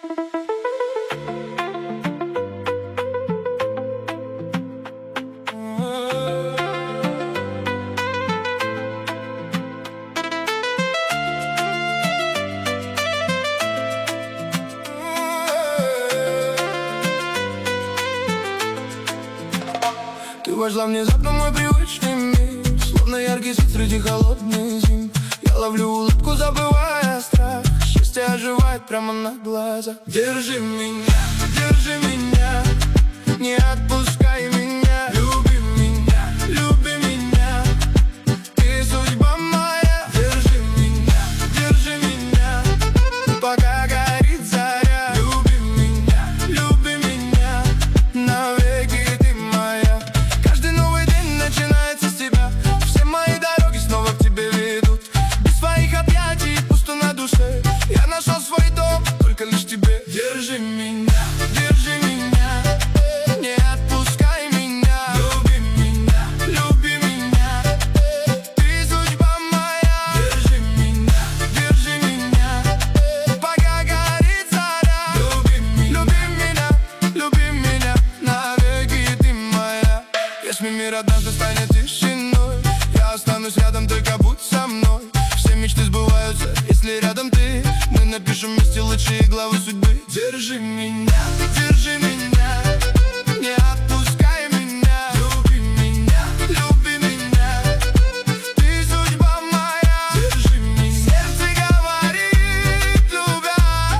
Ты вошла внезапно в мой привычный мир, словно яркий свет среди холодных зим. Я ловлю улыбку, забывая страх. Счастье оживает прямо на глазах. Держи меня, не отпускай меня. Люби меня, ты судьба моя. Держи меня, пока горит заря. Люби меня, навеки ты моя. Каждый новый день начинается с тебя. Все мои дороги снова к тебе ведут. Без своих объятий пусто на душе. Я нашел свой дом только лишь тебе. Держи меня, не отпускай меня. Люби меня, ты судьба моя. Держи меня, пока горит заря. Люби меня, навеки ты моя. Если мир однажды станет тишиной, я останусь рядом, только будь со мной. Все мечты сбываются, если рядом ты. Мы напишем вместе лучшие главы судьбы. Держи меня, не отпускай меня. Люби меня, ты судьба моя. Держи меня, сердце говорит, любя.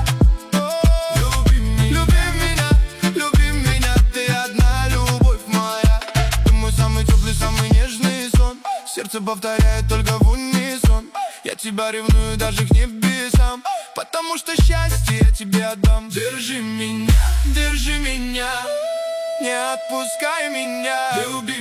Люби меня, ты одна любовь моя. Ты мой самый теплый, самый нежный сон. Сердце повторяет только в унисон. Я тебя ревную даже к небесам, потому что счастье я тебе отдам. Держи меня, не отпускай меня. Люби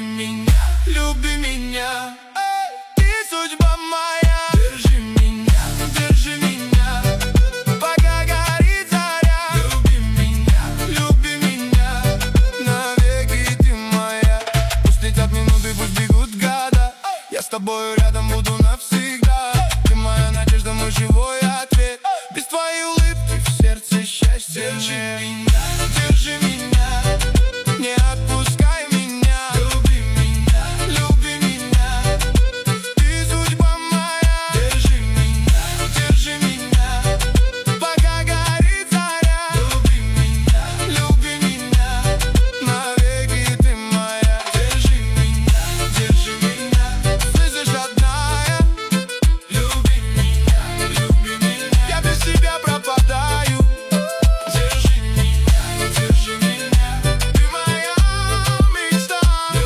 меня, ты судьба моя. Держи меня, пока горит заря. Люби меня, навеки ты моя. Пусть летят минуты, пусть бегут года, я с тобою рядом буду навсегда. Ты моя надежда, мой живой ответ. Без твоей улыбки в сердце счастья. Держи меня, не отпускай меня. Люби меня, ты судьба моя. Держи меня, пока горит заря. Люби меня, навеки ты моя. Держи меня, слышишь, родная? Люби меня, я без тебя пропадаю. Держи меня, ты моя мечта.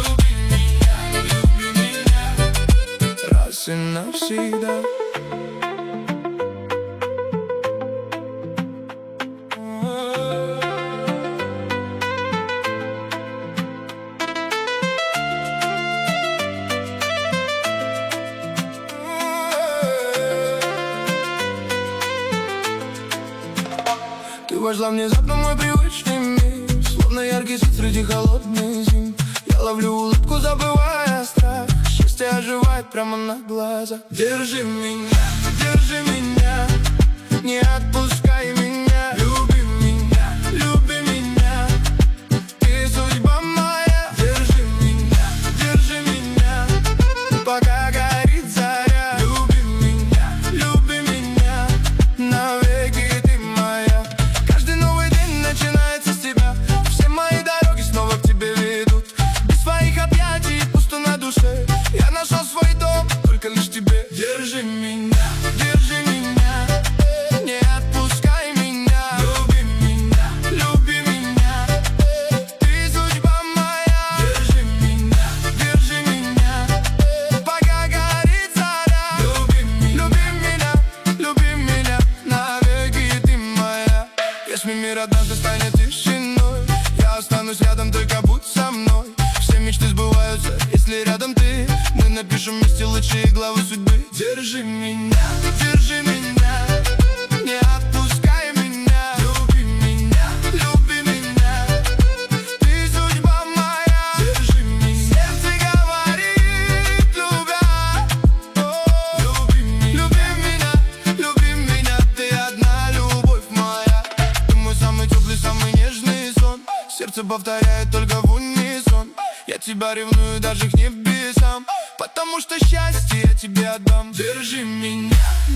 Люби меня, раз и навсегда. Ты вошла внезапно в мой привычный мир, словно яркий свет среди холодных зим. Я ловлю улыбку, забывая страх. Счастье оживает прямо на глазах. Держи меня, не отпускай меня. Люби меня, ты судьба моя. Держи меня, пока горит заря. Люби меня, навеки ты моя. Каждый новый день начинается с тебя. Все мои дороги снова к тебе ведут. Без своих объятий пусто на душе. Я нашел свой дом только лишь тебе. Держи меня, не отпускай меня. Люби меня, ты судьба моя. Держи меня, пока горит заря. Люби меня, навеки ты моя. Если мир однажды станет тишиной, я останусь рядом, только будь со мной. Все мечты сбываются, если рядом ты. Мы напишем вместе лучшие главы судьбы. Держи меня, не отпускай меня. Люби меня, ты судьба моя. Держи меня, сердце говорит, любя. Люби меня, ты одна любовь моя. Ты мой Сердце повторяет только в унисон: я тебя ревную даже к небесам, потому что счастье я тебе отдам. Держи меня,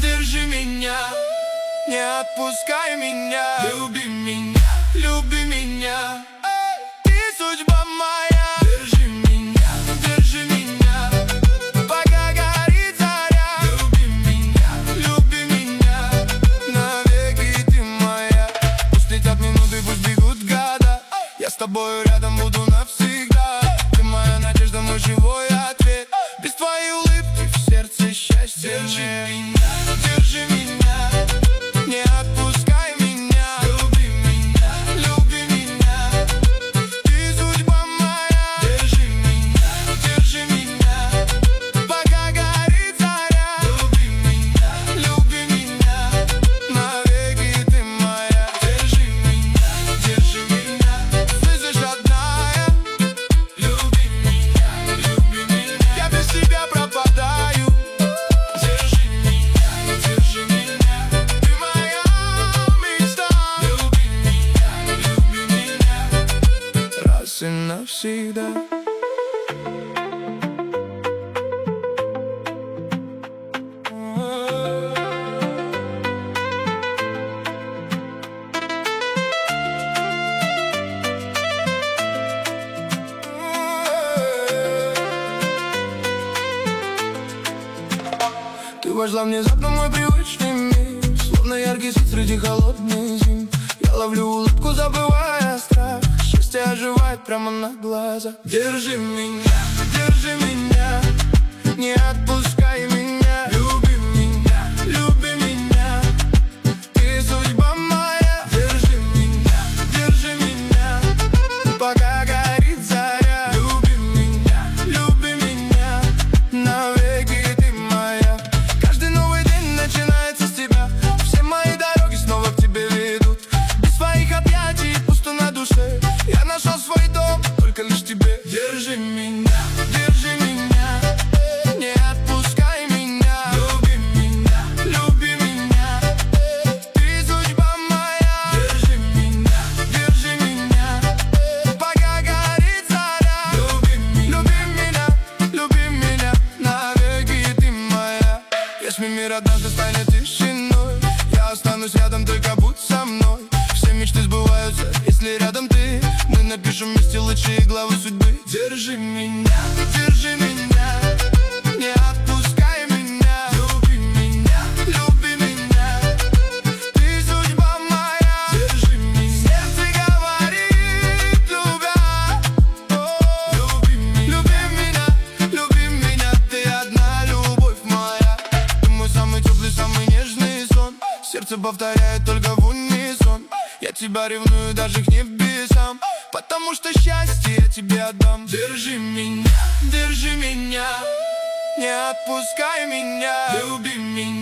не отпускай меня. Люби меня, ты судьба моя. Держи меня, пока горит заря. Люби меня, навеки ты моя. Пусть летят минуты, пусть бегут года, я с тобою рядом буду навсегда. Ты моя надежда, мой живой ответ. Без твоей улыбки в сердце счастья нет. Держи меня, не отпускай меня. Люби меня, ты судьба моя. Держи меня, пока горит заря. Люби меня, навеки ты моя. Держи меня, слышишь, родная? Люби меня, я без тебя пропадаю. Держи меня, ты моя мечта. Люби меня, раз и навсегда. Ты вошла внезапно в мой привычный мир, словно яркий свет среди холодных зим. Я ловлю улыбку, забывая страх, счастье оживает прямо на глазах. Держи меня, не отпускай меня. Люби меня, ты судьба моя. Держи меня, пока горит заря. Люби меня, навеки ты моя. Каждый новый день начинается с тебя, все мои дороги снова к тебе ведут. Без своих объятий пусто на душе, я нашел свой дом только лишь тебе. Держи меня, не отпускай меня. Люби меня, ты судьба моя. Держи меня, пока горит заря. Люби меня, навеки ты моя. Если мир однажды станет тишиной, я останусь рядом, только будь со мной. Все мечты сбываются, если рядом ты. Мы напишем вместе лучшие главы судьбы. Держи меня, не отпускай меня. Люби меня, ты судьба моя. Сердце говорит, любя. Люби меня, ты одна любовь моя. Ты мой самый теплый, самый нежный сон. Сердце повторяет только в унисон: я тебя ревную даже к небесам, потому что счастье я тебе отдам. Держи меня, не отпускай меня. Люби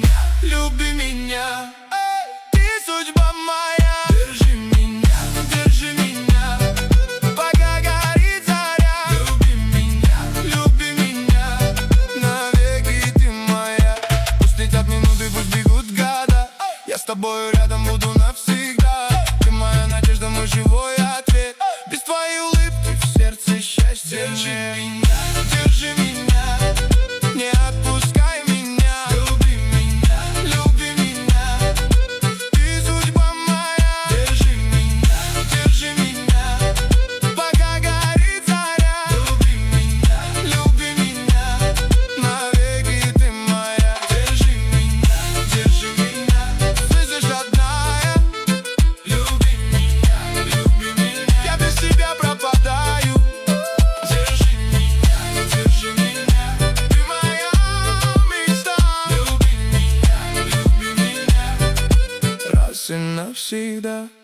меня, ты судьба моя. Держи меня, пока горит заря. Люби меня, навеки ты моя. Пусть летят минуты, пусть бегут года, я с тобою рядом буду навсегда. Ты моя надежда, мой живой ответ. Без твоей улыбки в сердце счастья нет. Держи меня, не отпускай меня. Люби меня, ты судьба моя. Держи меня, пока горит заря. Люби меня, навеки ты моя. Держи меня, слышишь, родная? Люби меня, я без тебя пропадаю. Держи меня, ты моя мечта. Люби меня, раз и навсегда.